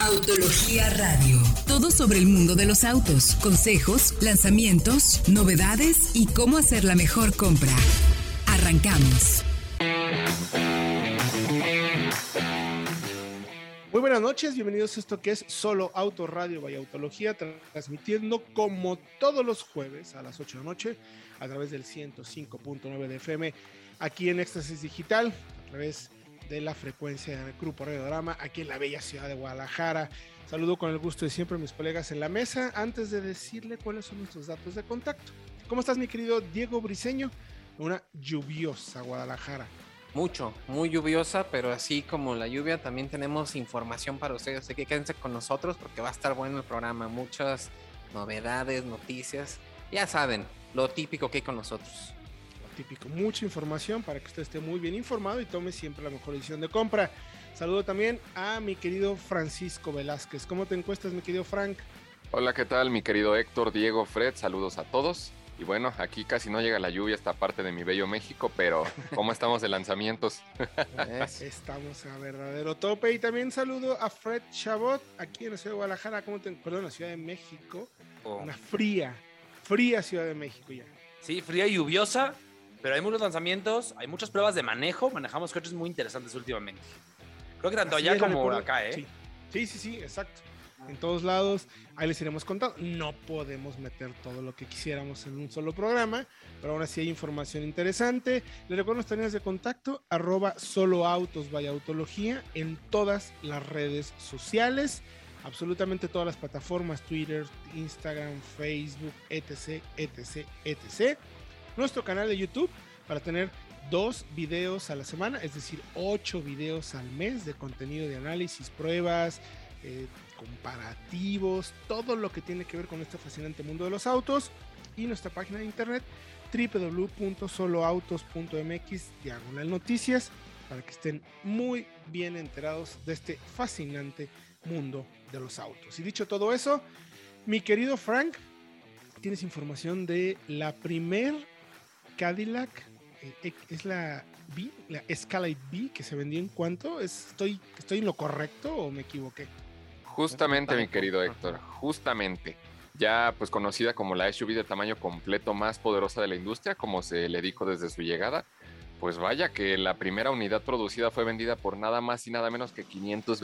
Autología Radio. Todo sobre el mundo de los autos, consejos, lanzamientos, novedades y cómo hacer la mejor compra. Arrancamos. Muy buenas noches, bienvenidos a esto que es Solo Auto Radio by Autología, transmitiendo como todos los jueves a las 8 de la noche a través del 105.9 de FM aquí en Éxtasis Digital, a través de la frecuencia del Grupo Radiograma aquí en la bella ciudad de Guadalajara. Saludo con el gusto de siempre a mis colegas en la mesa, antes de decirle cuáles son nuestros datos de contacto. ¿Cómo estás, mi querido Diego Briseño? Una lluviosa Guadalajara. Muy lluviosa, pero así como la lluvia también tenemos información para ustedes, así que quédense con nosotros porque va a estar bueno el programa, muchas novedades, noticias, ya saben, lo típico que hay con nosotros. Típico, mucha información para que usted esté muy bien informado y tome siempre la mejor decisión de compra. Saludo también a mi querido Francisco Velázquez. ¿Cómo te encuentras, mi querido Frank? Hola, ¿qué tal, mi querido Héctor, Diego, Fred? Saludos a todos. Y bueno, aquí casi no llega la lluvia esta parte de mi bello México, pero ¿cómo estamos de lanzamientos? Estamos a verdadero tope. Y también saludo a Fred Chabot, aquí en la ciudad de Guadalajara, perdón, la Ciudad de México. Una fría Ciudad de México ya. Sí, fría y lluviosa, pero hay muchos lanzamientos, hay muchas pruebas de manejo, manejamos coches muy interesantes últimamente. Creo que tanto allá como acá, ¿eh? Sí, exacto. En todos lados, ahí les iremos contando. No podemos meter todo lo que quisiéramos en un solo programa, pero aún así hay información interesante. Les recuerdo nuestras líneas de contacto, @soloautos_by_autología en todas las redes sociales, absolutamente todas las plataformas, Twitter, Instagram, Facebook, etc. Nuestro canal de YouTube para tener 2 videos a la semana, es decir, 8 videos al mes de contenido de análisis, pruebas, comparativos, todo lo que tiene que ver con este fascinante mundo de los autos, y nuestra página de internet www.soloautos.mx/noticias para que estén muy bien enterados de este fascinante mundo de los autos. Y dicho todo eso, mi querido Frank, tienes información de la primer Cadillac, es la B, la Escalade B, que se vendió en cuánto. ¿Estoy en lo correcto o me equivoqué? Justamente, mi querido Héctor, justamente. Ya pues conocida como la SUV de tamaño completo más poderosa de la industria, como se le dijo desde su llegada, pues vaya que la primera unidad producida fue vendida por nada más y nada menos que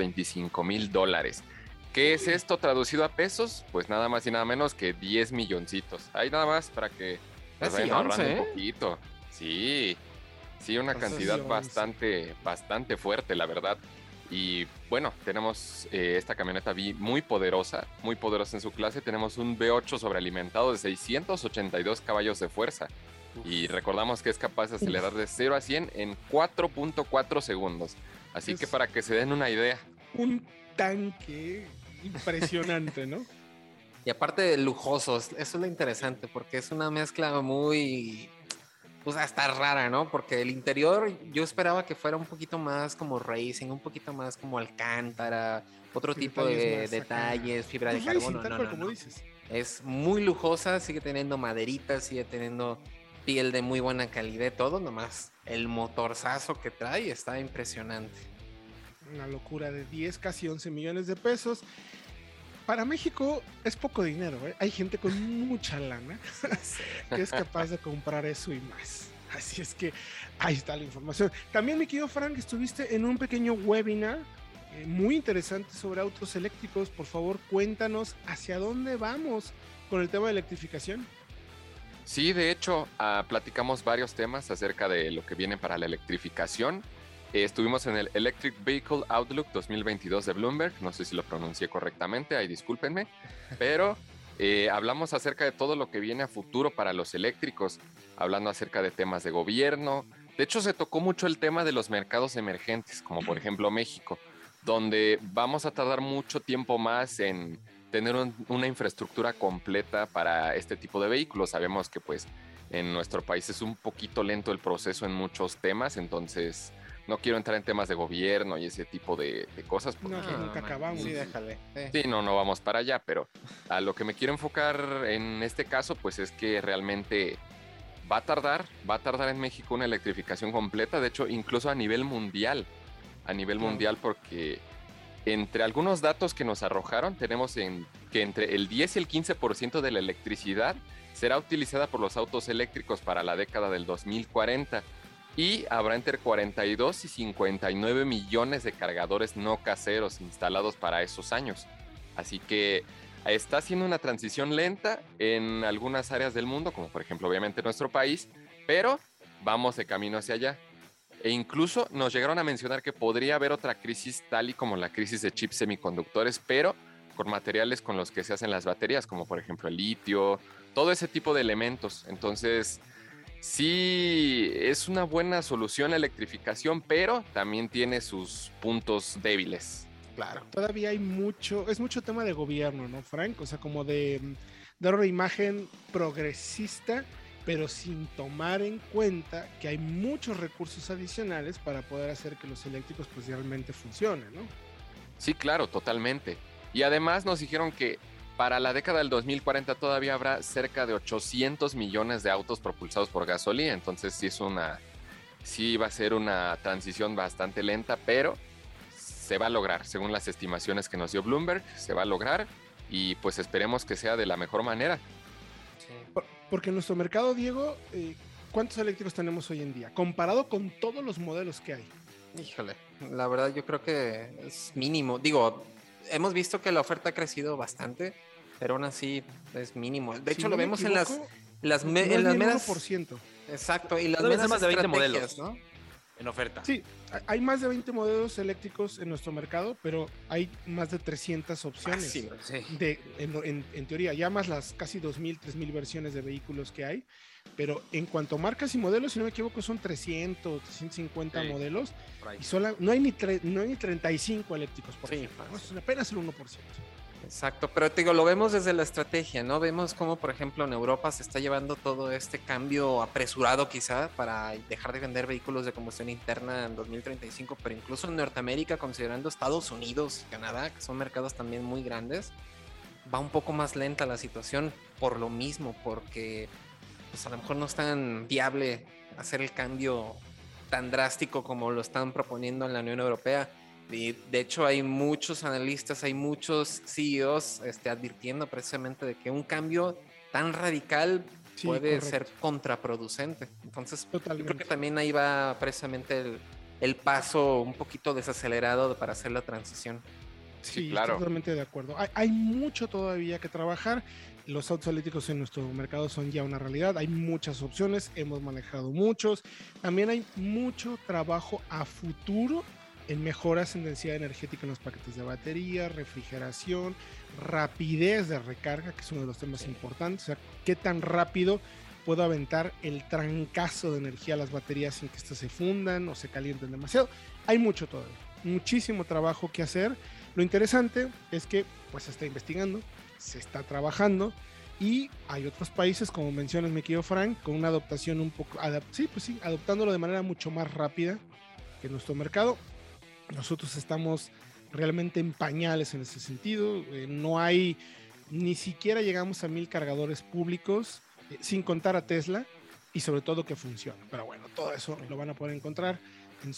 $525,000. ¿Qué es esto traducido a pesos? Pues nada más y nada menos que 10 milloncitos. Ahí nada más para que nos vayan ahorrando un poquito. Sí, una cantidad bastante fuerte, la verdad. Y bueno, tenemos esta camioneta B muy poderosa en su clase. Tenemos un V8 sobrealimentado de 682 caballos de fuerza. Y recordamos que es capaz de acelerar de 0 a 100 en 4.4 segundos. Así que para que se den una idea. Un tanque impresionante, ¿no? Y aparte de lujosos, eso es lo interesante, porque es una mezcla muy... pues hasta rara, ¿no? Porque el interior yo esperaba que fuera un poquito más como racing, un poquito más como alcántara, otro tipo de detalles, fibra de carbono. No. Dices. Es muy lujosa, sigue teniendo maderitas, sigue teniendo piel de muy buena calidad, todo, nomás el motorzazo que trae está impresionante. Una locura de 10, casi 11 millones de pesos. Para México es poco dinero, ¿eh? Hay gente con mucha lana que es capaz de comprar eso y más. Así es que ahí está la información. También, mi querido Frank, estuviste en un pequeño webinar muy interesante sobre autos eléctricos. Por favor, cuéntanos hacia dónde vamos con el tema de electrificación. Sí, de hecho, platicamos varios temas acerca de lo que viene para la electrificación. Estuvimos en el Electric Vehicle Outlook 2022 de Bloomberg, no sé si lo pronuncié correctamente, ahí discúlpenme, pero hablamos acerca de todo lo que viene a futuro para los eléctricos, hablando acerca de temas de gobierno. De hecho, se tocó mucho el tema de los mercados emergentes, como por ejemplo México, donde vamos a tardar mucho tiempo más en tener una infraestructura completa para este tipo de vehículos. Sabemos que pues en nuestro país es un poquito lento el proceso en muchos temas, entonces... no quiero entrar en temas de gobierno y ese tipo de cosas. Porque nunca acabamos. Sí, déjale. Sí, no vamos para allá, pero a lo que me quiero enfocar en este caso, pues es que realmente va a tardar en México una electrificación completa, de hecho, incluso a nivel mundial, porque entre algunos datos que nos arrojaron, tenemos que entre el 10 y el 15% de la electricidad será utilizada por los autos eléctricos para la década del 2040 y habrá entre 42 y 59 millones de cargadores no caseros instalados para esos años. Así que está siendo una transición lenta en algunas áreas del mundo, como por ejemplo obviamente nuestro país, pero vamos de camino hacia allá. E incluso nos llegaron a mencionar que podría haber otra crisis tal y como la crisis de chips semiconductores, pero con materiales con los que se hacen las baterías, como por ejemplo el litio, todo ese tipo de elementos. Entonces, sí, es una buena solución la electrificación, pero también tiene sus puntos débiles. Claro, todavía hay es mucho tema de gobierno, ¿no, Frank? O sea, como de dar una imagen progresista, pero sin tomar en cuenta que hay muchos recursos adicionales para poder hacer que los eléctricos pues realmente funcionen, ¿no? Sí, claro, totalmente. Y además nos dijeron que para la década del 2040 todavía habrá cerca de 800 millones de autos propulsados por gasolina, entonces sí va a ser una transición bastante lenta, pero se va a lograr, según las estimaciones que nos dio Bloomberg, se va a lograr y pues esperemos que sea de la mejor manera. Porque en nuestro mercado, Diego, ¿cuántos eléctricos tenemos hoy en día? Comparado con todos los modelos que hay. Híjole, la verdad yo creo que es mínimo. Digo, hemos visto que la oferta ha crecido bastante, pero aún así es mínimo. De hecho, lo vemos en las meras... 1%. Exacto, y las meras más de 20 modelos, ¿no? En oferta. Sí, hay más de 20 modelos eléctricos en nuestro mercado, pero hay más de 300 opciones. Sí. En teoría, ya más las casi 2.000, 3.000 versiones de vehículos que hay. Pero en cuanto a marcas y modelos, si no me equivoco, son 300, 350 modelos. Y no hay ni 35 eléctricos, por ejemplo, ¿no? Es apenas el 1%. Exacto, pero te digo, lo vemos desde la estrategia, ¿no? Vemos cómo, por ejemplo, en Europa se está llevando todo este cambio apresurado quizá para dejar de vender vehículos de combustión interna en 2035, pero incluso en Norteamérica, considerando Estados Unidos y Canadá, que son mercados también muy grandes, va un poco más lenta la situación por lo mismo, porque pues a lo mejor no es tan viable hacer el cambio tan drástico como lo están proponiendo en la Unión Europea. Y de hecho hay muchos analistas, hay muchos CEOs advirtiendo precisamente de que un cambio tan radical puede ser contraproducente. Entonces, yo creo que también ahí va precisamente el paso un poquito desacelerado para hacer la transición. Sí, claro. Totalmente de acuerdo. Hay mucho todavía que trabajar. Los autos eléctricos en nuestro mercado son ya una realidad. Hay muchas opciones, hemos manejado muchos. También hay mucho trabajo a futuro en mejoras en densidad energética en los paquetes de batería, refrigeración, rapidez de recarga, que es uno de los temas importantes. O sea, qué tan rápido puedo aventar el trancazo de energía a las baterías sin que estas se fundan o se calienten demasiado. Hay mucho todavía, muchísimo trabajo que hacer. Lo interesante es que pues se está investigando, se está trabajando y hay otros países, como mencionas, mi querido Frank, con una adaptación un poco, adoptándolo de manera mucho más rápida que nuestro mercado. Nosotros estamos realmente en pañales en ese sentido. No hay, ni siquiera llegamos a 1,000 cargadores públicos, sin contar a Tesla, y sobre todo que funciona. Pero bueno, todo eso lo van a poder encontrar en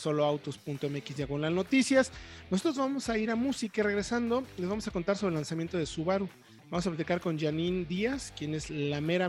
soloautos.mx/noticias. Nosotros vamos a ir a música y regresando les vamos a contar sobre el lanzamiento de Subaru. Vamos a platicar con Janine Díaz, quien es la mera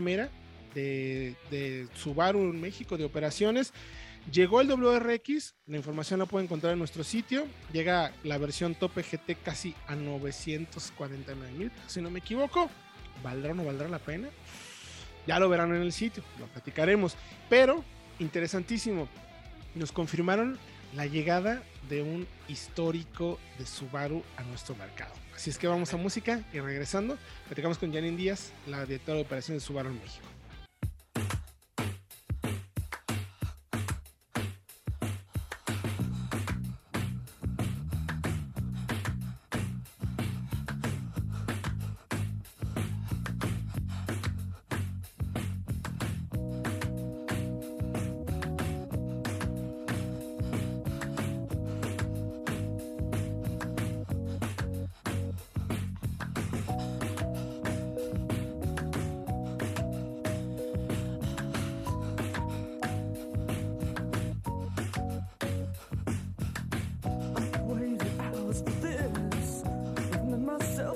de Subaru en México, de operaciones. Llegó el WRX, la información la pueden encontrar en nuestro sitio. Llega la versión tope GT casi a 949,000, si no me equivoco. ¿Valdrá o no valdrá la pena? Ya lo verán en el sitio, lo platicaremos. Pero, interesantísimo, nos confirmaron la llegada de un histórico de Subaru a nuestro mercado. Así es que vamos a música y regresando, platicamos con Janine Díaz, la directora de operaciones de Subaru en México.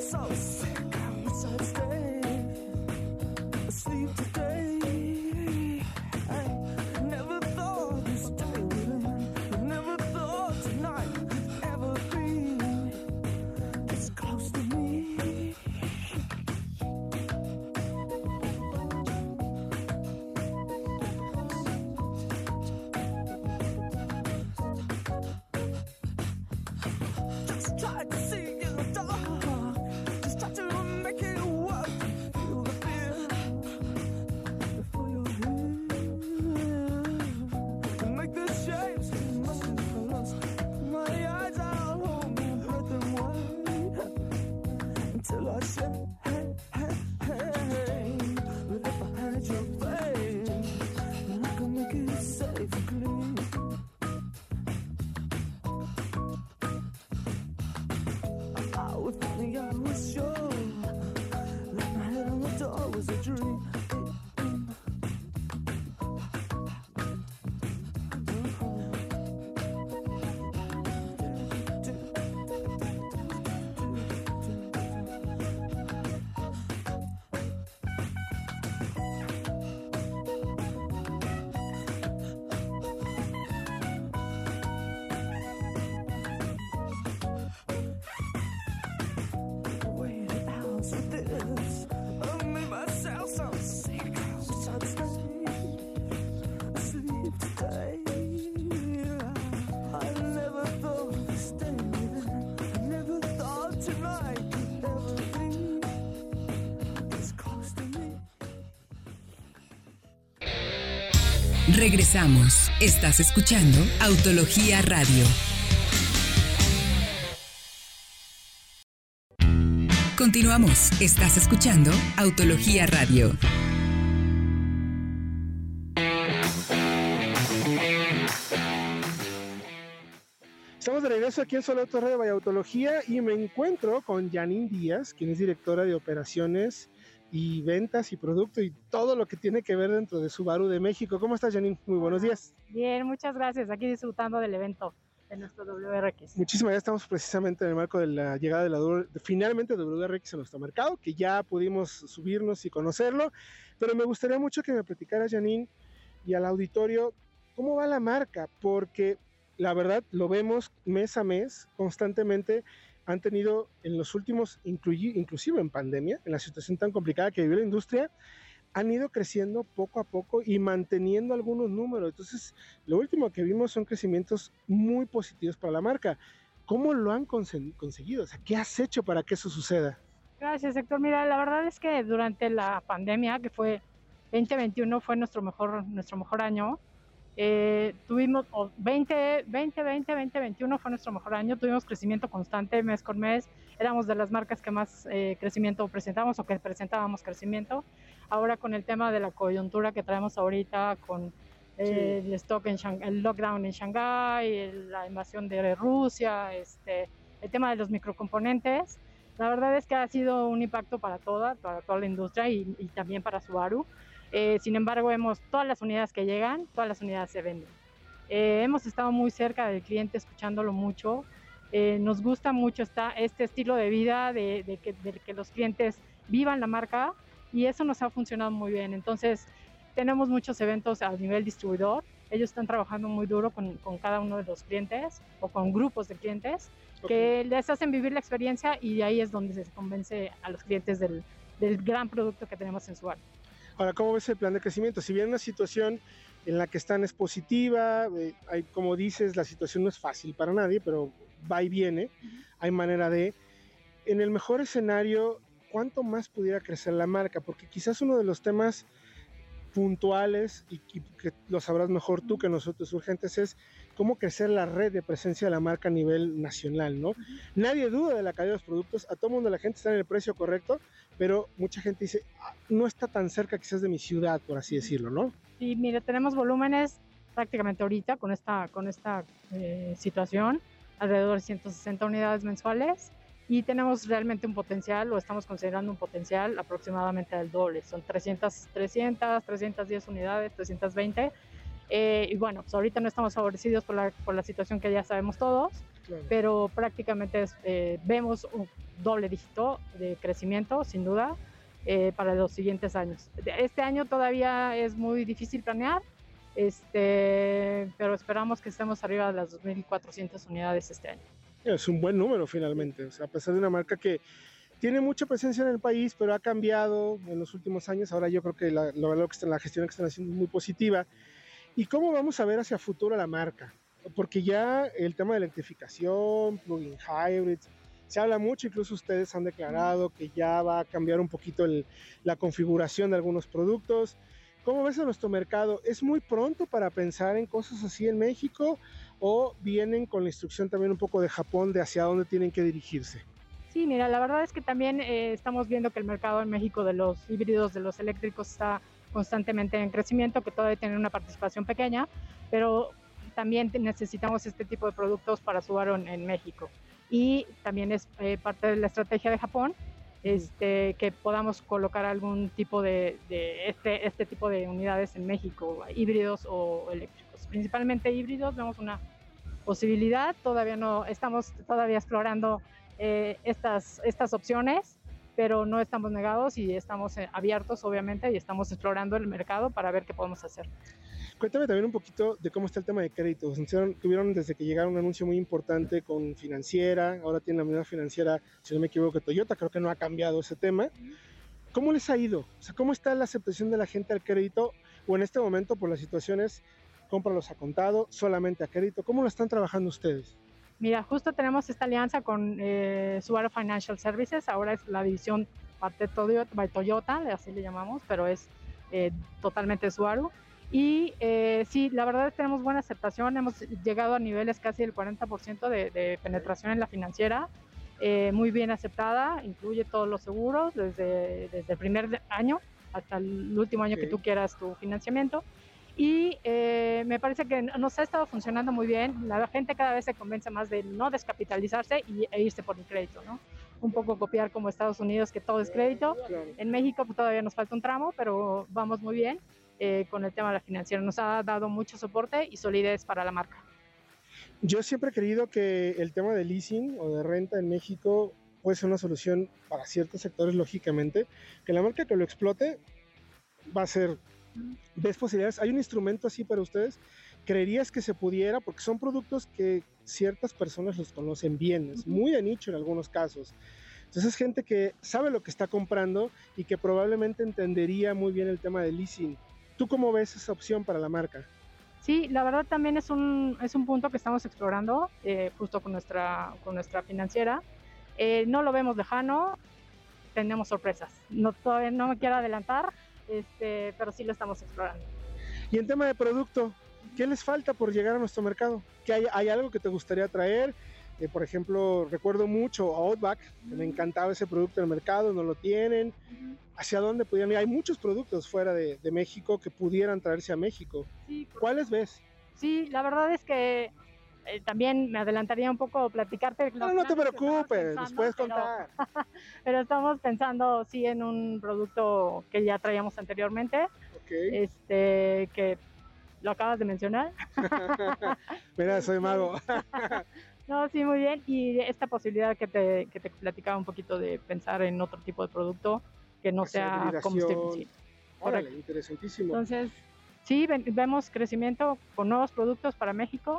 so sick, I wish I'd stay asleep today. I never thought this day would end. I never thought tonight could ever be this close to me. Just try to see in the dark. Just try to make it work. Feel the fear before you're here. And make the shapes must be close. My eyes out, hold my breath and wait until I say, hey, hey, hey. But if I had your face, then I could make it safe and clean. If only I was sure that my head on the door was a dream. Waited hours for this. I made myself so sick. I wish I'd stay asleep today. I never thought this day would end. I never thought tonight could ever be this close to me. Regresamos. Estás escuchando Autología Radio. Continuamos. Estás escuchando Autología Radio. Estamos de regreso aquí en Solo Auto Radio Vaya Autología y me encuentro con Janine Díaz, quien es directora de operaciones y ventas y producto y todo lo que tiene que ver dentro de Subaru de México. ¿Cómo estás, Janine? Muy buenos días. Bien, muchas gracias. Aquí disfrutando del evento de nuestro WRX. Muchísimas gracias. Estamos precisamente en el marco de la llegada de finalmente de WRX a nuestro mercado, que ya pudimos subirnos y conocerlo, pero me gustaría mucho que me platicaras, Janine, y al auditorio, ¿cómo va la marca? Porque la verdad lo vemos mes a mes, constantemente han tenido en los últimos, inclusive en pandemia, en la situación tan complicada que vivió la industria, han ido creciendo poco a poco y manteniendo algunos números. Entonces, lo último que vimos son crecimientos muy positivos para la marca. ¿Cómo lo han conseguido? O sea, ¿qué has hecho para que eso suceda? Gracias, Héctor. Mira, la verdad es que durante la pandemia, que fue 2021, fue nuestro mejor año. Tuvimos 2021 fue nuestro mejor año, tuvimos crecimiento constante mes con mes, éramos de las marcas que más crecimiento presentamos o que presentábamos crecimiento. Ahora con el tema de la coyuntura que traemos ahorita con el stock el lockdown en Shanghái, la invasión de Rusia, el tema de los microcomponentes, la verdad es que ha sido un impacto para toda la industria y también para Subaru. Sin embargo, todas las unidades que llegan, todas las unidades se venden. Hemos estado muy cerca del cliente, escuchándolo mucho. Nos gusta mucho este estilo de vida, de que los clientes vivan la marca, y eso nos ha funcionado muy bien. Entonces, tenemos muchos eventos a nivel distribuidor. Ellos están trabajando muy duro con cada uno de los clientes o con grupos de clientes que les hacen vivir la experiencia, y de ahí es donde se convence a los clientes del gran producto que tenemos en Subaru. Ahora, ¿cómo ves el plan de crecimiento? Si bien una situación en la que están es positiva, como dices, la situación no es fácil para nadie, pero va y viene, hay manera de, en el mejor escenario, ¿cuánto más pudiera crecer la marca? Porque quizás uno de los temas puntuales, y que lo sabrás mejor tú que nosotros, urgentes, es cómo crecer la red de presencia de la marca a nivel nacional, ¿no? Nadie duda de la calidad de los productos, a todo mundo la gente está en el precio correcto, pero mucha gente dice, no está tan cerca quizás de mi ciudad, por así decirlo, ¿no? Sí, mire, tenemos volúmenes prácticamente ahorita con esta situación, alrededor de 160 unidades mensuales, y tenemos realmente un potencial, o estamos considerando un potencial aproximadamente del doble, son 310 unidades, 320, y bueno, pues ahorita no estamos favorecidos por la situación que ya sabemos todos, Claro. pero prácticamente vemos un doble dígito de crecimiento, sin duda, para los siguientes años. Este año todavía es muy difícil planear, pero esperamos que estemos arriba de las 2.400 unidades este año. Es un buen número finalmente, o sea, a pesar de una marca que tiene mucha presencia en el país, pero ha cambiado en los últimos años. Ahora yo creo que la gestión que están haciendo es muy positiva. ¿Y cómo vamos a ver hacia futuro la marca? Porque ya el tema de electrificación, plug-in hybrids, se habla mucho, incluso ustedes han declarado que ya va a cambiar un poquito la configuración de algunos productos. ¿Cómo ves a nuestro mercado? ¿Es muy pronto para pensar en cosas así en México o vienen con la instrucción también un poco de Japón de hacia dónde tienen que dirigirse? Sí, mira, la verdad es que también estamos viendo que el mercado en México de los híbridos, de los eléctricos, está constantemente en crecimiento, que todavía tienen una participación pequeña, pero también necesitamos este tipo de productos para Subaru en México. Y también es parte de la estrategia de Japón, que podamos colocar algún tipo de este tipo de unidades en México, híbridos o eléctricos. Principalmente híbridos, vemos una posibilidad, estamos todavía explorando estas opciones, pero no estamos negados y estamos abiertos, obviamente, y estamos explorando el mercado para ver qué podemos hacer. Cuéntame también un poquito de cómo está el tema de créditos. Tuvieron desde que llegaron un anuncio muy importante con financiera, ahora tienen la misma financiera, si no me equivoco, Toyota, creo que no ha cambiado ese tema. ¿Cómo les ha ido? O sea, ¿cómo está la aceptación de la gente al crédito? O en este momento, por las situaciones, cómpralos a contado, solamente a crédito. ¿Cómo lo están trabajando ustedes? Mira, justo tenemos esta alianza con Subaru Financial Services, ahora es la división parte de Toyota, así le llamamos, pero es totalmente Subaru. Y sí, la verdad es que tenemos buena aceptación, hemos llegado a niveles casi del 40% de penetración en la financiera, muy bien aceptada, incluye todos los seguros, desde el primer año hasta el último año que tú quieras tu financiamiento. Y me parece que nos ha estado funcionando muy bien. La gente cada vez se convence más de no descapitalizarse e irse por el crédito, ¿no? Un poco copiar como Estados Unidos, que todo es crédito. En México pues, todavía nos falta un tramo, pero vamos muy bien con el tema de la financiera. Nos ha dado mucho soporte y solidez para la marca. Yo siempre he creído que el tema de leasing o de renta en México puede ser una solución para ciertos sectores, lógicamente. Que la marca que lo explote va a ser... ¿Ves posibilidades? ¿Hay un instrumento así para ustedes? ¿Creerías que se pudiera? Porque son productos que ciertas personas los conocen bien, es muy de nicho en algunos casos. Entonces es gente que sabe lo que está comprando y que probablemente entendería muy bien el tema del leasing. ¿Tú cómo ves esa opción para la marca? Sí, la verdad también es un punto que estamos explorando justo con nuestra financiera. No lo vemos lejano, tenemos sorpresas. Todavía no me quiero adelantar, pero sí lo estamos explorando. Y en tema de producto, ¿qué les falta por llegar a nuestro mercado? ¿Hay algo que te gustaría traer? Por ejemplo, recuerdo mucho a Outback, que me encantaba ese producto en el mercado, no lo tienen. ¿Hacia dónde pudieran ir? Hay muchos productos fuera de México que pudieran traerse a México. Sí, ¿Cuáles ves? Sí, la verdad es que también me adelantaría un poco platicarte. No te preocupes, nos puedes contar. Pero estamos pensando, sí, en un producto que ya traíamos anteriormente, que lo acabas de mencionar. Mira, soy mago. No, sí, muy bien. Y esta posibilidad que te platicaba un poquito de pensar en otro tipo de producto que no sea combustible. Sí. Órale, interesantísimo. Entonces, sí, vemos crecimiento con nuevos productos para México,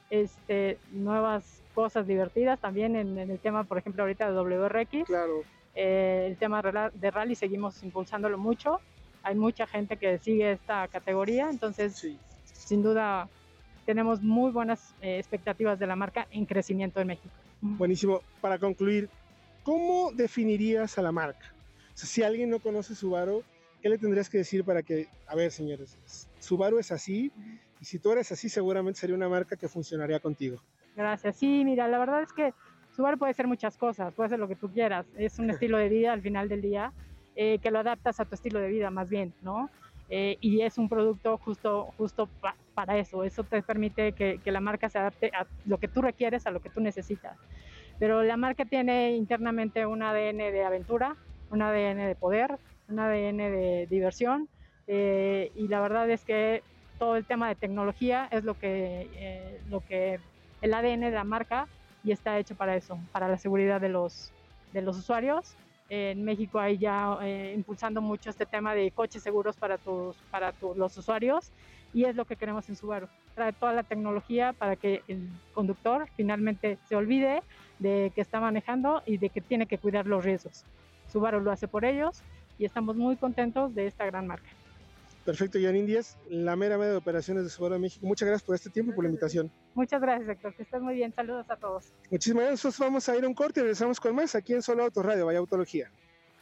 nuevas cosas divertidas también en el tema, por ejemplo, ahorita de WRX. Claro. El tema de rally seguimos impulsándolo mucho. Hay mucha gente que sigue esta categoría, entonces, sí, sin duda, tenemos muy buenas expectativas de la marca en crecimiento en México. Buenísimo. Para concluir, ¿cómo definirías a la marca? O sea, si alguien no conoce Subaru, ¿qué le tendrías que decir para que, a ver, señores, Subaru es así, y si tú eres así, seguramente sería una marca que funcionaría contigo? Gracias. Sí, mira, la verdad es que Subaru puede ser muchas cosas, puede ser lo que tú quieras. Es un estilo de vida al final del día, que lo adaptas a tu estilo de vida más bien, ¿no? Y es un producto justo para eso. Eso te permite que la marca se adapte a lo que tú requieres, a lo que tú necesitas. Pero la marca tiene internamente un ADN de aventura, un ADN de poder, un ADN de diversión, y la verdad es que todo el tema de tecnología es lo que el ADN de la marca y está hecho para eso, para la seguridad de los usuarios. En México hay ya impulsando mucho este tema de coches seguros para los usuarios, y es lo que queremos en Subaru. Trae toda la tecnología para que el conductor finalmente se olvide de que está manejando y de que tiene que cuidar los riesgos. Subaru lo hace por ellos y estamos muy contentos de esta gran marca. Perfecto, Janine Díaz, la mera de operaciones de Subaru de México. Muchas gracias por este tiempo y por la invitación. Muchas gracias, Héctor, que estés muy bien. Saludos a todos. Muchísimas gracias. Nosotros vamos a ir a un corte y regresamos con más aquí en Solo Autos Radio, Vaya Autología.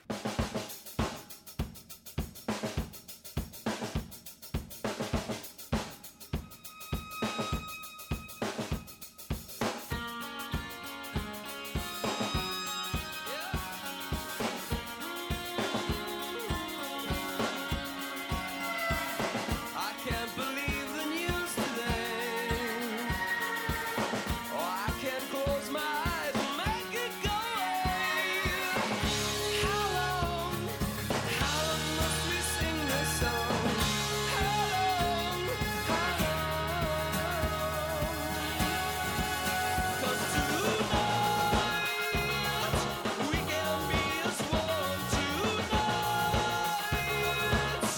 I can't believe the news today. Oh, I can't close my eyes and make it go away. How long must we sing this song? How long? 'Cause tonight we can be as one tonight.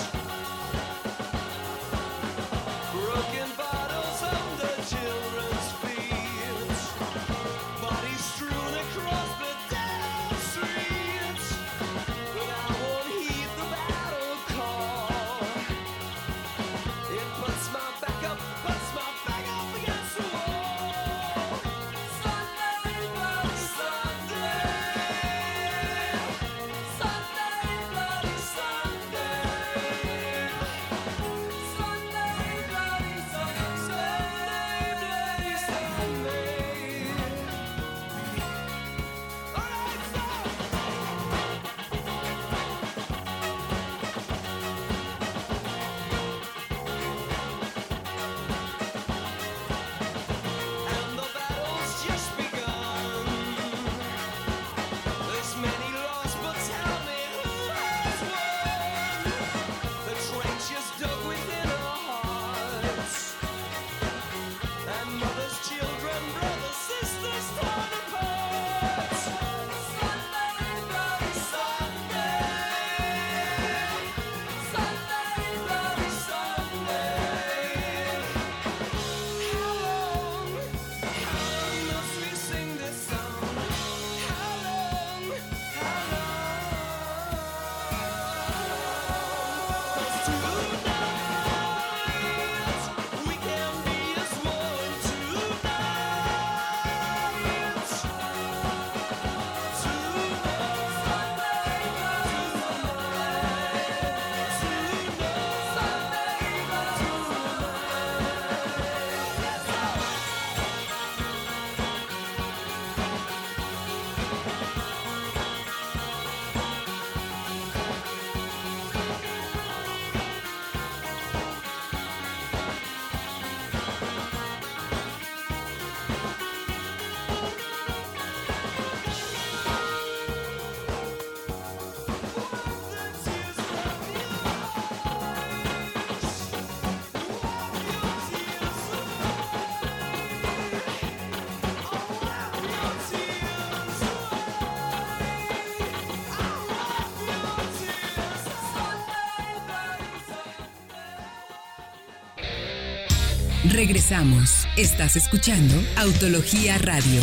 Broken bottles under children's feet, bodies strewn across the dead streets. But I won't heed the battle call. It puts my back up against the wall. Sunday, bloody Sunday. Sunday, bloody Sunday. Sunday, bloody Sunday, bloody Sunday. All right, stop. And the battle's just begun. There's many lost, but tell me who has won? The trenches dug within our hearts, and mothers, children, brothers, sisters torn apart. Sunday, bloody Sunday. Sunday, bloody Sunday. How long must we sing this song? How long? 'Cause tonight we can be as one tonight. Regresamos. Estás escuchando Autología Radio.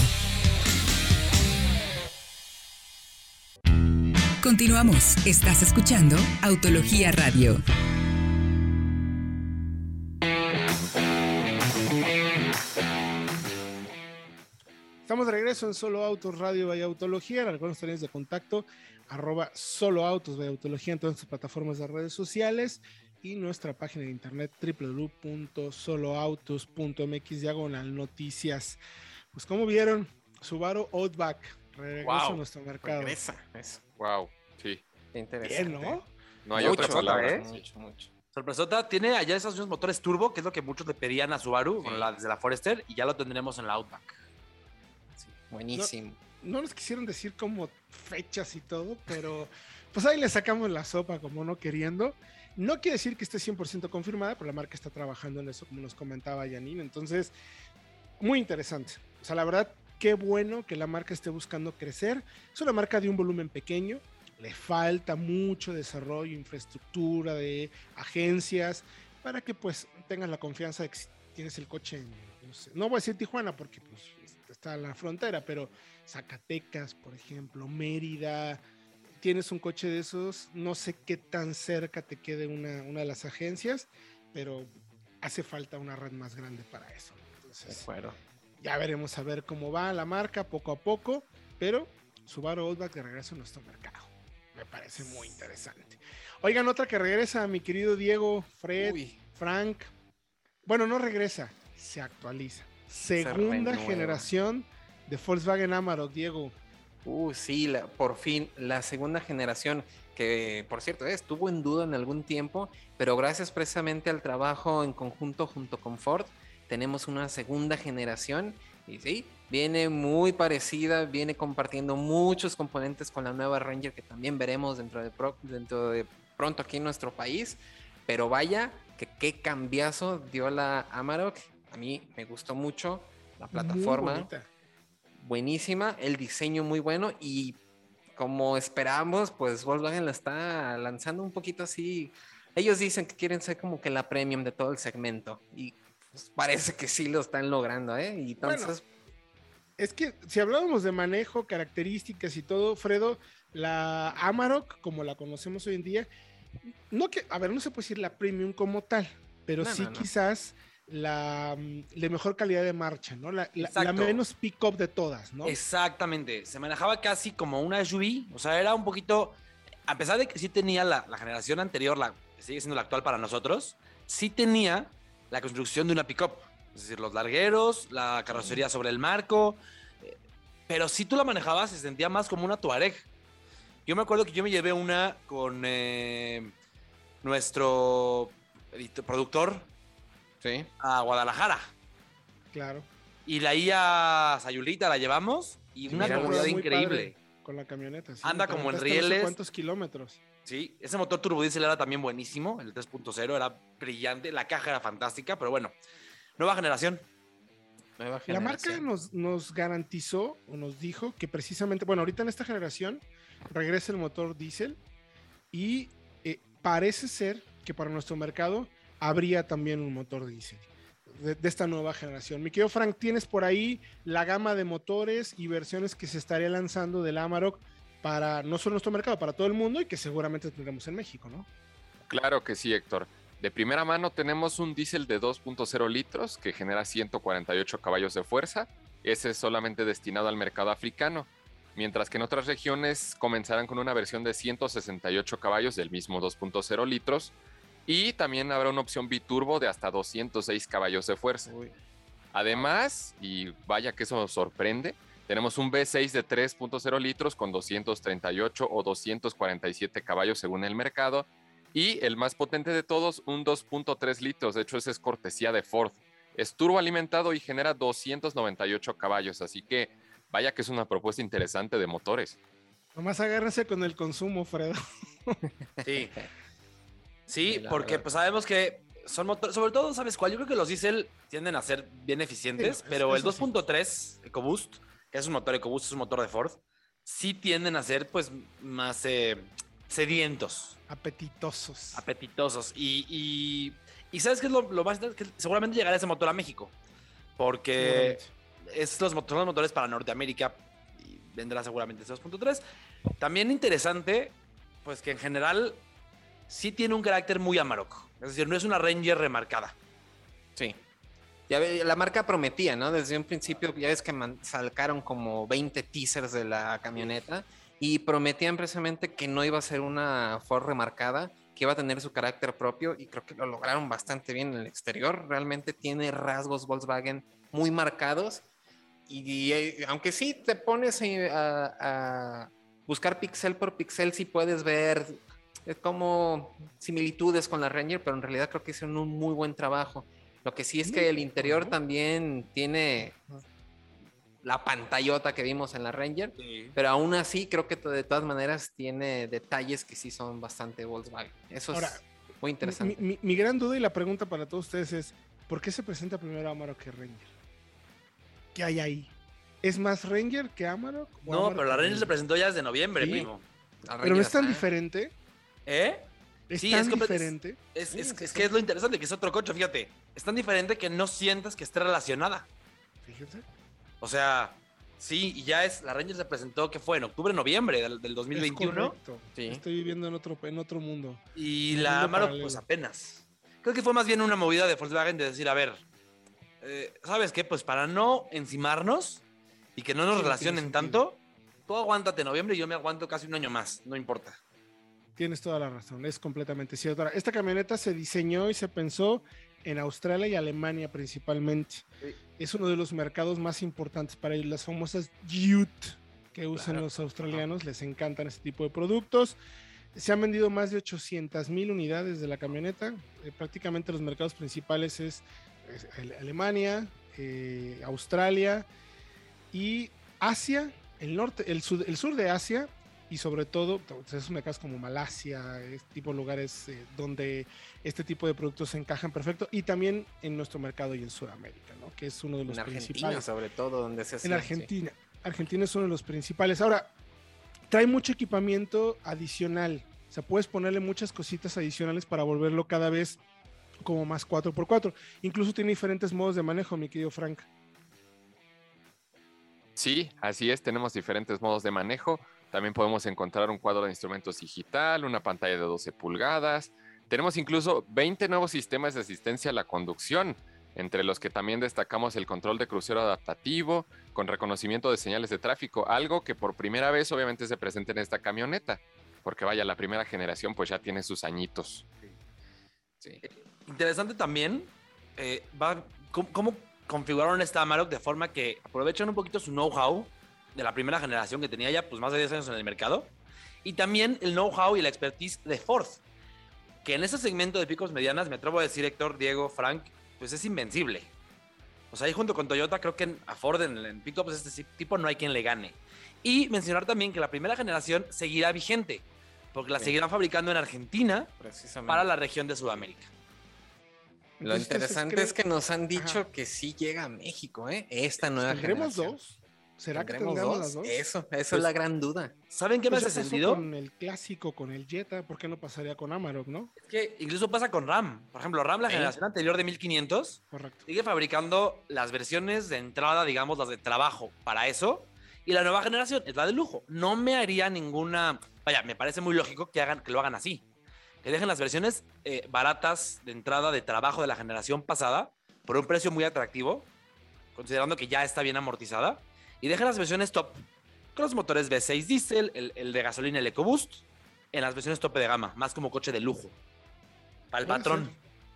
Continuamos. Estás escuchando Autología Radio. Estamos de regreso en Solo Autos Radio Vaya Autología. En algunos teléfonos de contacto, @Solo Autos Vaya Autología en todas nuestras plataformas de redes sociales y nuestra página de internet www.soloautos.mx/noticias. Pues como vieron, Subaru Outback regresa a nuestro mercado. Regresa. Eso. Wow, sí. Qué interesante. Bien, ¿no? No hay Mucho, otra palabra. Mucho. Sorpresota, tiene allá esos mismos motores turbo, que es lo que muchos le pedían a Subaru desde la Forester, y ya lo tendremos en la Outback. Sí, buenísimo. No nos quisieron decir como fechas y todo, pero pues ahí le sacamos la sopa como no queriendo. No quiere decir que esté 100% confirmada, pero la marca está trabajando en eso, como nos comentaba Janine. Entonces, muy interesante. O sea, la verdad, qué bueno que la marca esté buscando crecer. Es una marca de un volumen pequeño, le falta mucho desarrollo, infraestructura de agencias, para que pues tengas la confianza de que si tienes el coche en, no sé, no voy a decir Tijuana porque pues está en la frontera, pero Zacatecas, por ejemplo, Mérida, tienes un coche de esos, no sé qué tan cerca te quede una de las agencias, pero hace falta una red más grande para eso. Entonces, Bueno, ya veremos a ver cómo va la marca poco a poco, pero Subaru Outback de regreso a nuestro mercado. Me parece muy interesante. Oigan, otra que regresa, mi querido Diego, Fred, uy, Frank. Bueno, no regresa, se actualiza. Segunda renueva. generación de Volkswagen Amarok, Diego. sí, por fin, la segunda generación, que por cierto estuvo en duda en algún tiempo, pero gracias precisamente al trabajo en conjunto junto con Ford, tenemos una segunda generación y sí, viene muy parecida, viene compartiendo muchos componentes con la nueva Ranger que también veremos dentro de pronto aquí en nuestro país, pero vaya que qué cambiazo dio la Amarok, a mí me gustó mucho la plataforma. Muy bonita. Buenísima, el diseño muy bueno y como esperamos, pues Volkswagen la está lanzando un poquito así. Ellos dicen que quieren ser como que la premium de todo el segmento y pues, parece que sí lo están logrando, ¿eh? Y entonces, Es que si hablábamos de manejo, características y todo, Fredo, la Amarok, como la conocemos hoy en día, no que, a ver, no se puede decir la premium como tal, pero No, sí no, no. quizás la de mejor calidad de marcha, ¿no? La Exacto. menos pick-up de todas, ¿no? Exactamente, se manejaba casi como una SUV, o sea, era un poquito, a pesar de que sí tenía la generación anterior, la que sigue siendo la actual para nosotros, sí tenía la construcción de una pick-up, es decir, los largueros, la carrocería sobre el marco, pero si tú la manejabas se sentía más como una Touareg. Yo me acuerdo que yo me llevé una con nuestro productor sí. a Guadalajara. Claro. Y la IA Sayulita la llevamos y una mira, comodidad muy increíble. padre con la camioneta. Sí, Anda te como en aventaste no sé rieles. ¿Cuántos kilómetros? Sí, ese motor turbodiesel era también buenísimo, el 3.0 era brillante, la caja era fantástica, pero bueno, nueva generación. Nueva La marca generación. nos garantizó o nos dijo que precisamente, bueno, ahorita en esta generación regresa el motor diésel y parece ser que para nuestro mercado habría también un motor diésel de esta nueva generación. Mi querido Frank, tienes por ahí la gama de motores y versiones que se estaría lanzando del Amarok para no solo nuestro mercado, para todo el mundo y que seguramente tendremos en México, ¿no? Claro que sí, Héctor. De primera mano tenemos un diésel de 2.0 litros que genera 148 caballos de fuerza. Ese es solamente destinado al mercado africano, mientras que en otras regiones comenzarán con una versión de 168 caballos del mismo 2.0 litros y también habrá una opción biturbo de hasta 206 caballos de fuerza. Además, y vaya que eso nos sorprende, tenemos un V6 de 3.0 litros con 238 o 247 caballos según el mercado. Y el más potente de todos, un 2.3 litros. De hecho, ese es cortesía de Ford. Es turbo alimentado y genera 298 caballos. Así que vaya que es una propuesta interesante de motores. Nomás agárrense con el consumo, Fredo. Sí. Sí, Sí, la porque verdad. pues sabemos que son motores, sobre todo, ¿sabes cuál? Yo creo que los diésel tienden a ser bien eficientes, Sí, pero el eso sí. 2.3 EcoBoost, que es un motor EcoBoost, es un motor de Ford, sí tienden a ser pues más sedientos, Apetitosos. apetitosos. Y ¿sabes qué es lo más? Que seguramente llegará ese motor a México, porque son los motores para Norteamérica y vendrá seguramente ese 2.3. También interesante, pues que en general sí tiene un carácter muy Amarok. Es decir, no es una Ranger remarcada. Sí. La marca prometía, ¿no? Desde un principio, ya ves que sacaron como 20 teasers de la camioneta y prometían precisamente que no iba a ser una Ford remarcada, que iba a tener su carácter propio y creo que lo lograron bastante bien en el exterior. Realmente tiene rasgos Volkswagen muy marcados y aunque sí te pones a buscar píxel por píxel, sí puedes ver como similitudes con la Ranger, pero en realidad creo que hicieron un muy buen trabajo. Lo que sí es que el interior también tiene la pantallota que vimos en la Ranger, pero aún así creo que de todas maneras tiene detalles que sí son bastante Volkswagen. Eso Ahora, es muy interesante. Mi gran duda y la pregunta para todos ustedes es, ¿por qué se presenta primero Amarok que Ranger? ¿Qué hay ahí? ¿Es más Ranger que Amarok? ¿O No, Amarok pero la que Ranger se presentó ya desde noviembre, Sí. primo. Pero no es tan diferente. ¿Eh? Es Sí, tan es complet- diferente. Es Sí, que es lo interesante, que es otro coche, fíjate. Es tan diferente que no sientas que esté relacionada. Fíjense. O sea, sí, y ya es, la Ranger se presentó, que fue en octubre, noviembre del Es 2021. correcto. Sí. Estoy viviendo en otro mundo. Y Un la mundo Amarok, paralelo. pues apenas. Creo que fue más bien una movida de Volkswagen de decir, a ver, ¿sabes qué? Pues para no encimarnos y que no nos Sí, no tiene relacionen sentido. tanto, tú aguántate noviembre y yo me aguanto casi un año más, no importa. Tienes toda la razón, es completamente cierto. Ahora, esta camioneta se diseñó y se pensó en Australia y Alemania principalmente. Sí. Es uno de los mercados más importantes para ellos, las famosas Ute que usan Claro. los australianos, les encantan este tipo de productos. Se han vendido más de 800,000 unidades de la camioneta. Prácticamente los mercados principales es Alemania, Australia y Asia, el norte, el sur de Asia. Y sobre todo, esos mercados como Malasia, tipo de lugares donde este tipo de productos se encajan perfecto. Y también en nuestro mercado y en Sudamérica, ¿no? Que es uno de los En Argentina, principales. sobre todo, donde se hace. En Argentina. Argentina es uno de los principales. Ahora, trae mucho equipamiento adicional. O sea, puedes ponerle muchas cositas adicionales para volverlo cada vez como más 4x4. Incluso tiene diferentes modos de manejo, mi querido Frank. Sí, así es, tenemos diferentes modos de manejo. También podemos encontrar un cuadro de instrumentos digital, una pantalla de 12 pulgadas. Tenemos incluso 20 nuevos sistemas de asistencia a la conducción, entre los que también destacamos el control de crucero adaptativo con reconocimiento de señales de tráfico, algo que por primera vez obviamente se presenta en esta camioneta, porque vaya, la primera generación pues ya tiene sus añitos. Sí. Interesante también, cómo configuraron esta Amarok de forma que aprovechan un poquito su know-how de la primera generación que tenía ya pues más de 10 años en el mercado, y también el know-how y la expertise de Ford, que en ese segmento de picos medianas, me atrevo a decir, Héctor, Diego, Frank, pues es invencible. O sea, ahí junto con Toyota, creo que a Ford en pickups de este tipo no hay quien le gane. Y mencionar también que la primera generación seguirá vigente, porque la Sí. seguirán fabricando en Argentina Precisamente. para la región de Sudamérica. Lo Entonces, interesante creo- es que nos han dicho Ajá. que sí llega a México, ¿eh? Esta nueva ¿Tendremos generación. dos? ¿Será que ¿Tendremos tendremos las dos? Eso Pues, es la gran duda. ¿Saben qué me Pues hace ya pasó sentido? con el clásico, con el Jetta, ¿por qué no pasaría con Amarok, no? Es que incluso pasa con RAM. Por ejemplo, RAM, la Sí. generación anterior de 1500, Correcto. sigue fabricando las versiones de entrada, digamos, las de trabajo para eso. Y la nueva generación es la de lujo. No me haría ninguna... Vaya, me parece muy lógico que lo hagan así. Que dejen las versiones baratas de entrada de trabajo de la generación pasada por un precio muy atractivo, considerando que ya está bien amortizada. Y dejen las versiones top con los motores V6 diesel, el de gasolina, el EcoBoost, en las versiones tope de gama, más como coche de lujo. Para el Puede patrón.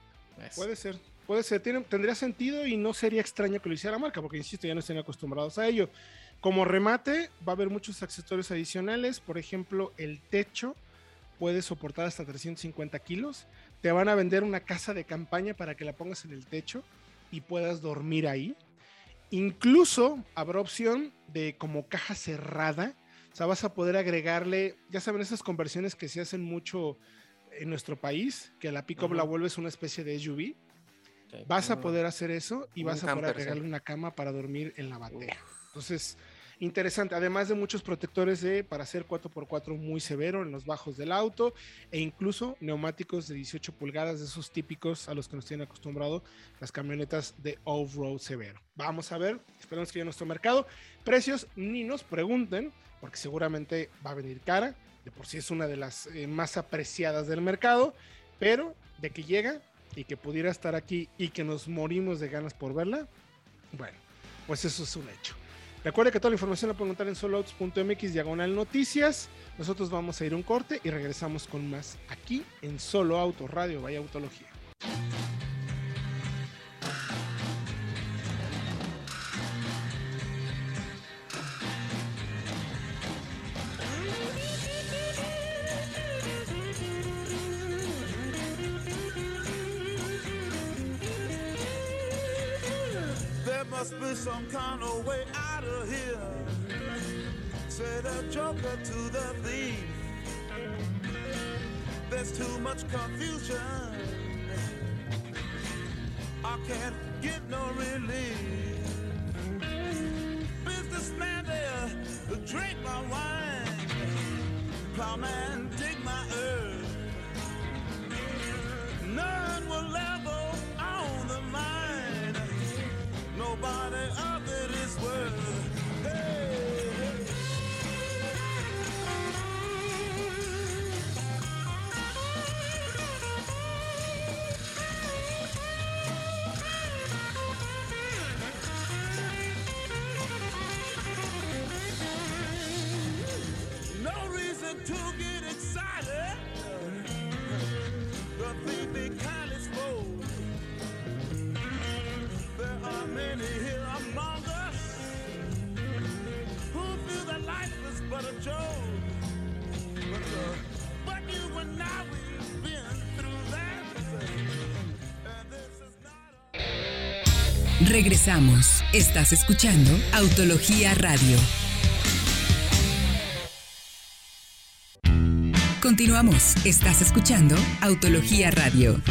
Puede ser, tendría sentido y no sería extraño que lo hiciera la marca, porque insisto, ya no estén acostumbrados a ello. Como remate, va a haber muchos accesorios adicionales, por ejemplo, el techo puede soportar hasta 350 kilos. Te van a vender una casa de campaña para que la pongas en el techo y puedas dormir ahí. Incluso habrá opción de como caja cerrada, o sea, vas a poder agregarle, ya saben, esas conversiones que se hacen mucho en nuestro país, que la pick-up la vuelves una especie de SUV. Vas a poder hacer eso y un vas a poder camper, sí. agregarle una cama para dormir en la batea. Entonces, interesante. Además de muchos protectores para hacer 4x4 muy severo en los bajos del auto e incluso neumáticos de 18 pulgadas, de esos típicos a los que nos tienen acostumbrado las camionetas de off-road severo. Vamos a ver, esperemos que llegue a nuestro mercado. Precios, ni nos pregunten, porque seguramente va a venir cara. De por sí es una de las más apreciadas del mercado, pero de que llega y que pudiera estar aquí y que nos morimos de ganas por verla, bueno, pues eso es un hecho. Recuerde que toda la información la pueden encontrar en soloautos.mx/noticias. Nosotros vamos a ir a un corte y regresamos con más aquí en Solo Auto Radio Vaya Autología. There must be some kind of way out of here. Say the joker to the thief. There's too much confusion. I can't get no relief. Business drink my wine, plowman dig my earth. None will ever own the mine. Nobody of it is worth. Hey, hey. No reason to get excited. The thief be kindly spoke. There are many here among us who feel that life is but a joke. But you and I, we've been through that. And this is not a... Regresamos. Estás escuchando Autología Radio. Continuamos. Estás escuchando Autología Radio.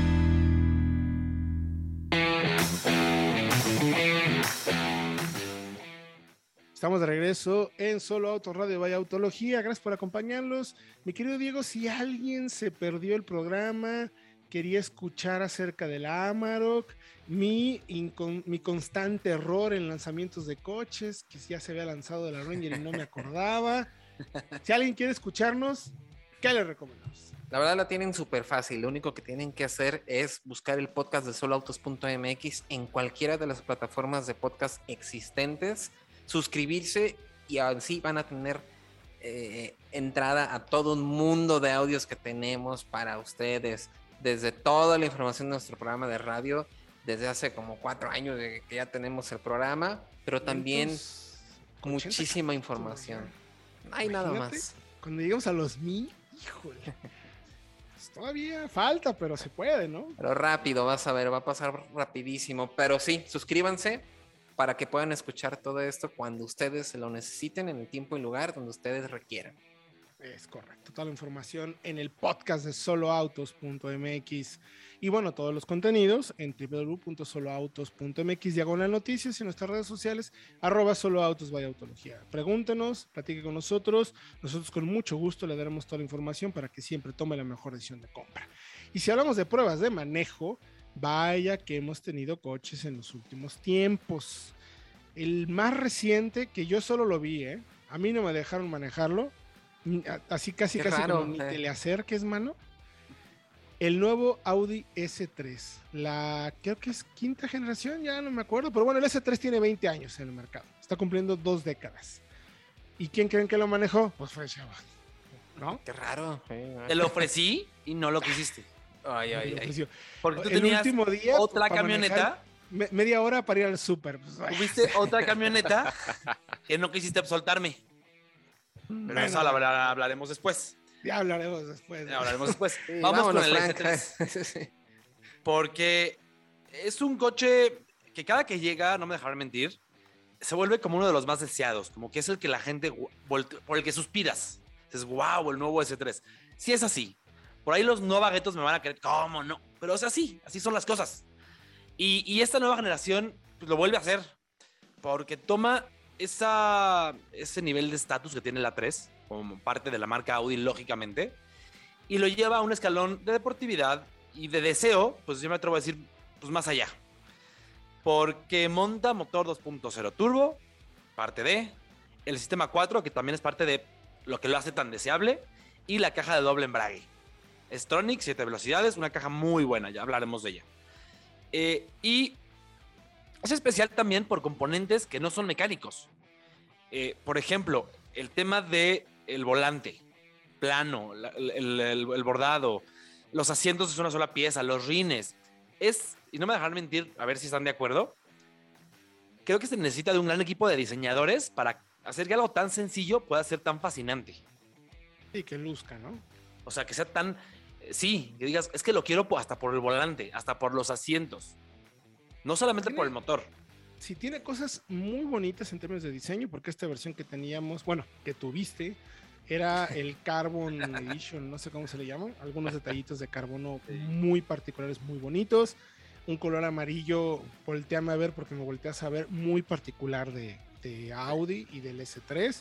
Estamos de regreso en Solo Autos Radio Vaya Autología. Gracias por acompañarnos. Mi querido Diego, si alguien se perdió el programa, quería escuchar acerca del Amarok, mi constante error en lanzamientos de coches, que ya se había lanzado de la Ranger y no me acordaba. Si alguien quiere escucharnos, ¿qué le recomendamos? La verdad la tienen súper fácil. Lo único que tienen que hacer es buscar el podcast de soloautos.mx en cualquiera de las plataformas de podcast existentes, suscribirse y así van a tener entrada a todo un mundo de audios que tenemos para ustedes, desde toda la información de nuestro programa de radio, desde hace como 4 años de que ya tenemos el programa, pero también muchísima información. No hay nada más. Cuando lleguemos a los 1000, híjole. Pues todavía falta, pero se puede, ¿no? Pero rápido, vas a ver, va a pasar rapidísimo. Pero sí, suscríbanse para que puedan escuchar todo esto cuando ustedes se lo necesiten, en el tiempo y lugar donde ustedes requieran. Es correcto, toda la información en el podcast de soloautos.mx y bueno, todos los contenidos en www.soloautos.mx/noticias y en nuestras redes sociales @soloautos_autología. Pregúntenos, platique con nosotros con mucho gusto le daremos toda la información para que siempre tome la mejor decisión de compra. Y si hablamos de pruebas de manejo, vaya que hemos tenido coches en los últimos tiempos. El más reciente, que yo solo lo vi, a mí no me dejaron manejarlo, así casi raro, como ni te le acerques, mano. El nuevo Audi S3, creo que es 5ª generación, ya no me acuerdo, pero bueno, el S3 tiene 20 años en el mercado, está cumpliendo 2 décadas. ¿Y quién creen que lo manejó? Pues fue Chava, ¿no? Qué raro. Te lo ofrecí y no lo quisiste. Ay. Porque tú el tenías último día otra para camioneta. Media hora para ir al súper. Pues, Tuviste otra camioneta que no quisiste soltarme. Pero bueno, eso hablaremos después. Ya hablaremos después. Sí, Vamos con el Frank. S3. Sí. Porque es un coche que cada que llega, no me dejarán mentir, se vuelve como uno de los más deseados, como que es el que la gente, por el que suspiras. Dices, wow, el nuevo S3. Sí es así. Por ahí los nuevaguetos me van a creer, ¿cómo no? Pero es así son las cosas. Y esta nueva generación pues, lo vuelve a hacer, porque toma ese nivel de estatus que tiene la 3, como parte de la marca Audi, lógicamente, y lo lleva a un escalón de deportividad y de deseo, pues yo me atrevo a decir, pues más allá. Porque monta motor 2.0 turbo, parte de, el sistema 4, que también es parte de lo que lo hace tan deseable, y la caja de doble embrague. Stronix, 7 velocidades, una caja muy buena, ya hablaremos de ella. Y es especial también por componentes que no son mecánicos. Por ejemplo, el tema del volante plano, el bordado, los asientos es una sola pieza, los rines. Y no me dejarán mentir, a ver si están de acuerdo, creo que se necesita de un gran equipo de diseñadores para hacer que algo tan sencillo pueda ser tan fascinante. Sí, que luzca, ¿no? O sea, que sea tan... Sí, que digas, es que lo quiero hasta por el volante, hasta por los asientos. No solamente por el motor. Sí, tiene cosas muy bonitas en términos de diseño, porque esta versión que teníamos, bueno, que tuviste, era el Carbon Edition, no sé cómo se le llama, algunos detallitos de carbono muy particulares, muy bonitos. Un color amarillo, volteame a ver porque me volteas a ver, muy particular de Audi y del S3.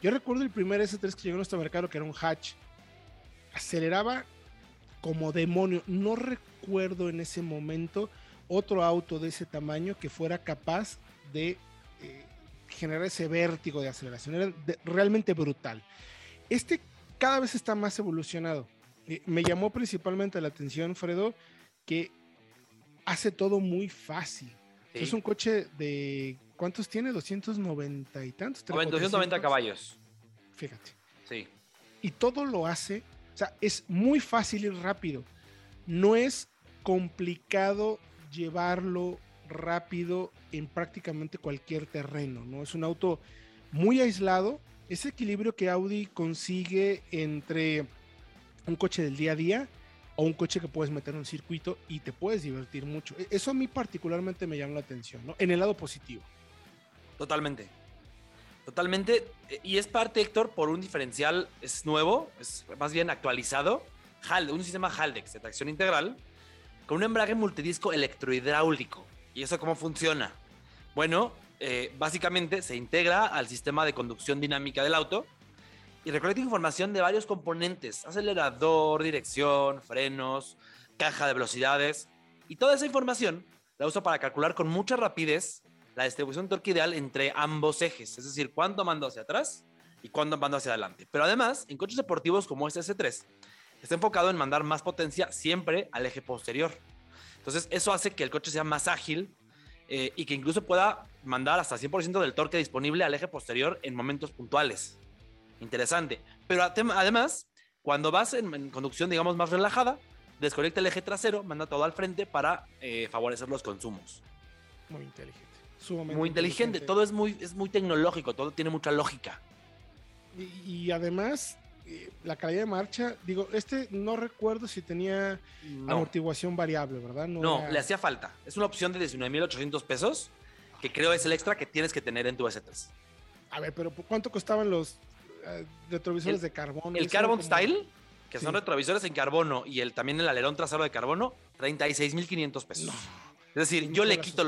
Yo recuerdo el primer S3 que llegó a nuestro mercado, que era un hatch. Aceleraba como demonio. No recuerdo en ese momento otro auto de ese tamaño que fuera capaz de generar ese vértigo de aceleración. Era realmente brutal. Este cada vez está más evolucionado. Me llamó principalmente la atención, Fredo, que hace todo muy fácil. Sí. Es un coche de... ¿Cuántos tiene? 290 y tantos. 290 caballos. Fíjate. Sí. Y todo lo hace, o sea, es muy fácil y rápido. No es complicado llevarlo rápido en prácticamente cualquier terreno, ¿no? Es un auto muy aislado. Ese equilibrio que Audi consigue entre un coche del día a día o un coche que puedes meter en un circuito y te puedes divertir mucho. Eso a mí particularmente me llama la atención, ¿no? En el lado positivo. Totalmente. Totalmente. Y es parte, Héctor, por un diferencial, es nuevo, es más bien actualizado. Un sistema Haldex de tracción integral con un embrague multidisco electrohidráulico. ¿Y eso cómo funciona? Bueno, básicamente se integra al sistema de conducción dinámica del auto y recolecta información de varios componentes: acelerador, dirección, frenos, caja de velocidades. Y toda esa información la usa para calcular con mucha rapidez la distribución de torque ideal entre ambos ejes, es decir, cuánto mando hacia atrás y cuánto mando hacia adelante. Pero además, en coches deportivos como este S3, está enfocado en mandar más potencia siempre al eje posterior. Entonces, eso hace que el coche sea más ágil y que incluso pueda mandar hasta 100% del torque disponible al eje posterior en momentos puntuales. Interesante. Pero además, cuando vas en conducción, digamos, más relajada, desconecta el eje trasero, manda todo al frente para favorecer los consumos. Muy inteligente. Sumamente Muy inteligente. Todo es muy tecnológico, todo tiene mucha lógica. Y además, la calidad de marcha, digo, no recuerdo si tenía amortiguación variable, ¿verdad? No, le hacía falta. Es una opción de 19,800 pesos, que creo es el extra que tienes que tener en tu S3. A ver, pero ¿cuánto costaban los retrovisores de carbono? El Carbon Style, que son retrovisores en carbono, y también el alerón trasero de carbono, 36,500 pesos. No. Es decir, yo le quito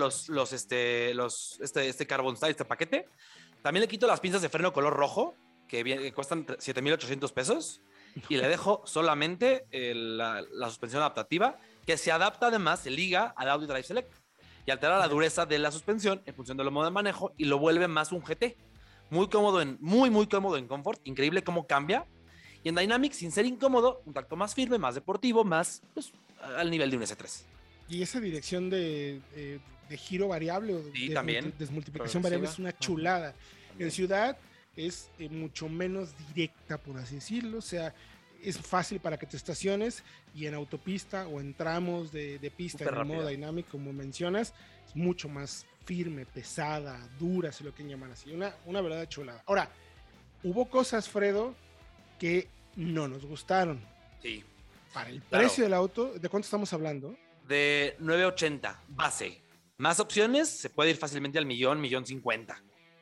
este Carbon Style, este paquete. También le quito las pinzas de freno color rojo, que cuestan 7,800 pesos. Y le dejo solamente la suspensión adaptativa, que se adapta además, se liga al Audi Drive Select y altera la dureza de la suspensión en función del modo de manejo y lo vuelve más un GT. Muy cómodo, muy cómodo en confort. Increíble cómo cambia. Y en Dynamic, sin ser incómodo, un tacto más firme, más deportivo, más al nivel de un S3. Y esa dirección de giro variable o también. Desmultiplicación variable es una chulada. En ciudad es mucho menos directa, por así decirlo. O sea, es fácil para que te estaciones, y en autopista o en tramos de pista en el modo Dynamic, como mencionas, es mucho más firme, pesada, dura, si lo quieren llamar así. Una verdadera chulada. Ahora, hubo cosas, Fredo, que no nos gustaron. Sí. Para el precio del auto, ¿de cuánto estamos hablando? De 980 base. Más opciones, se puede ir fácilmente al millón, 1,050,000.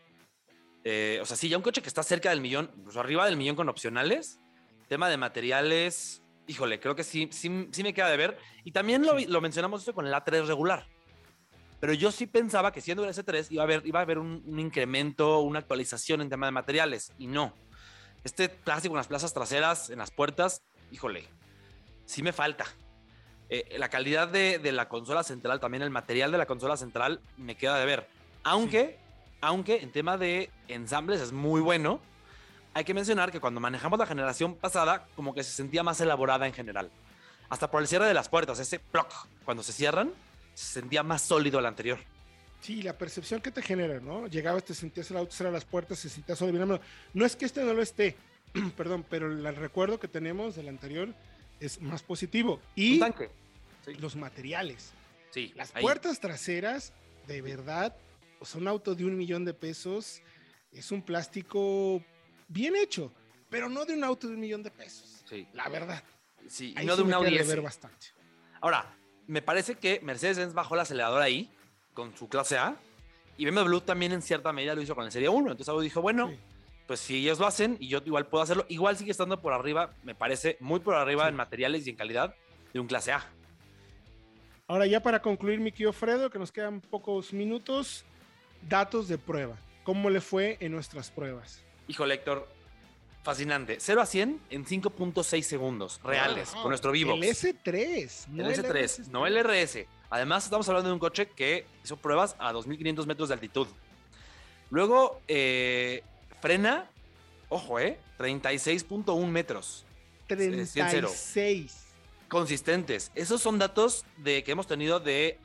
O sea, sí, ya un coche que está cerca del millón, pues arriba del millón con opcionales. Tema de materiales, híjole, creo que sí me queda de ver. Y también lo mencionamos esto con el A3 regular. Pero yo sí pensaba que siendo el S3 iba a haber un incremento, una actualización en tema de materiales. Y no. Este plástico en las plazas traseras, en las puertas, híjole, sí me falta. La calidad de la consola central, también el material de la consola central me queda de ver. Aunque en tema de ensambles es muy bueno. Hay que mencionar que cuando manejamos la generación pasada, como que se sentía más elaborada en general. Hasta por el cierre de las puertas, ese ploc, cuando se cierran, se sentía más sólido el anterior. Sí, la percepción que te genera, ¿no? Llegabas, te sentías el auto, cerrar las puertas, se sentía sólido. No es que este no lo esté, perdón, pero el recuerdo que tenemos del anterior es más positivo. Y un tanque. Sí. Los materiales. Sí, las puertas traseras, de verdad, son un auto de $1,000,000. Es un plástico bien hecho, pero no de un auto de $1,000,000. Sí. La verdad. Sí, ahí no sí de un me Audi queda de S. ver bastante. Ahora, me parece que Mercedes-Benz bajó el acelerador ahí, con su clase A, y BMW también en cierta medida lo hizo con el Serie 1. Entonces Audi dijo, bueno, pues si ellos lo hacen y yo igual puedo hacerlo, igual sigue estando por arriba, me parece muy por arriba en materiales y en calidad de un clase A. Ahora ya para concluir, mi querido Fredo, que nos quedan pocos minutos, datos de prueba. ¿Cómo le fue en nuestras pruebas? Híjole, Héctor, fascinante. 0 a 100 en 5.6 segundos reales, con nuestro Vivox. El S3. El S3, no el RS. Además, estamos hablando de un coche que hizo pruebas a 2.500 metros de altitud. Luego, frena, ojo, 36.1 metros. 36. Consistentes. Esos son datos que hemos tenido de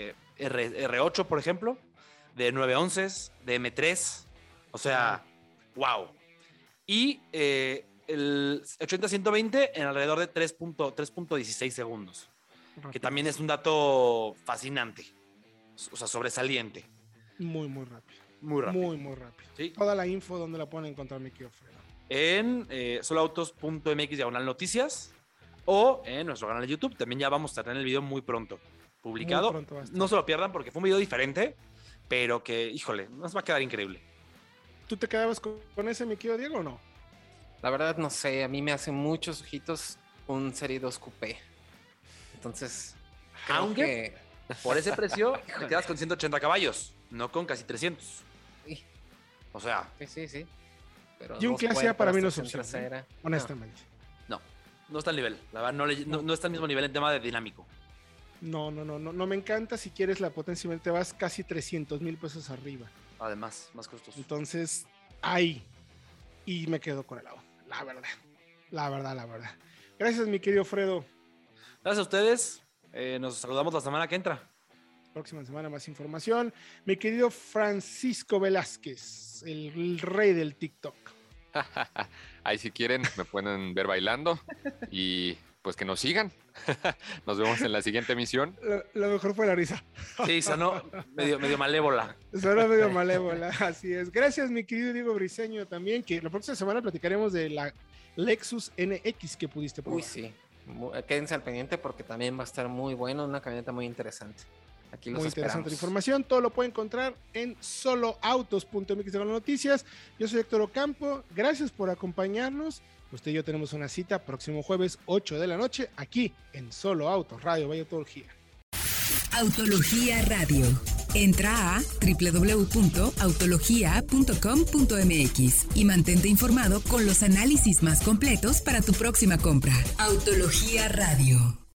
R8, por ejemplo, de 911, de M3. O sea, wow. Y el 80-120 en alrededor de 3.16 segundos. Que también es un dato fascinante. O sea, sobresaliente. Muy, muy rápido. Muy rápido. Muy, muy rápido. Sí. Toda la info, ¿dónde la pueden encontrar, mi querido Fredo? En soloautos.mx/noticias o en nuestro canal de YouTube. También ya vamos a tener el video muy pronto publicado. Muy pronto va a estar. No se lo pierdan porque fue un video diferente, pero que, híjole, nos va a quedar increíble. ¿Tú te quedabas con ese, mi querido Diego, o no? La verdad, no sé. A mí me hace muchos ojitos un Serie 2 Coupé. Entonces, creo Aunque que... por ese precio te quedas con 180 caballos, no con casi 300. Sí. O sea, Sí. Pero Y un dos clase A para mí no es puertas, opción, trasera. Honestamente. no está al nivel. La verdad, no está al mismo nivel en tema de dinámico. No me encanta. Si quieres la potencia, te vas casi 300,000 pesos arriba. Además, más costoso. Entonces, ahí. Y me quedo con el auto. La verdad. Gracias, mi querido Fredo. Gracias a ustedes. Nos saludamos la semana que entra. Próxima semana más información. Mi querido Francisco Velázquez, el rey del TikTok. Ahí si quieren me pueden ver bailando y pues que nos sigan. Nos vemos en la siguiente emisión. Lo mejor fue la risa. Sí, sonó medio malévola. Suena medio malévola, así es. Gracias, mi querido Diego Briseño, también, que la próxima semana platicaremos de la Lexus NX que pudiste probar. Uy, sí. Quédense al pendiente porque también va a estar muy bueno. Una camioneta muy interesante. Aquí los Muy interesante esperamos. la información. Todo lo pueden encontrar en soloautos.mx de las noticias. Yo soy Héctor Ocampo. Gracias por acompañarnos. Usted y yo tenemos una cita próximo jueves 8 de la noche aquí en Solo Autos Radio Vaya Autología. Autología Radio. Entra a www.autologia.com.mx y mantente informado con los análisis más completos para tu próxima compra. Autología Radio.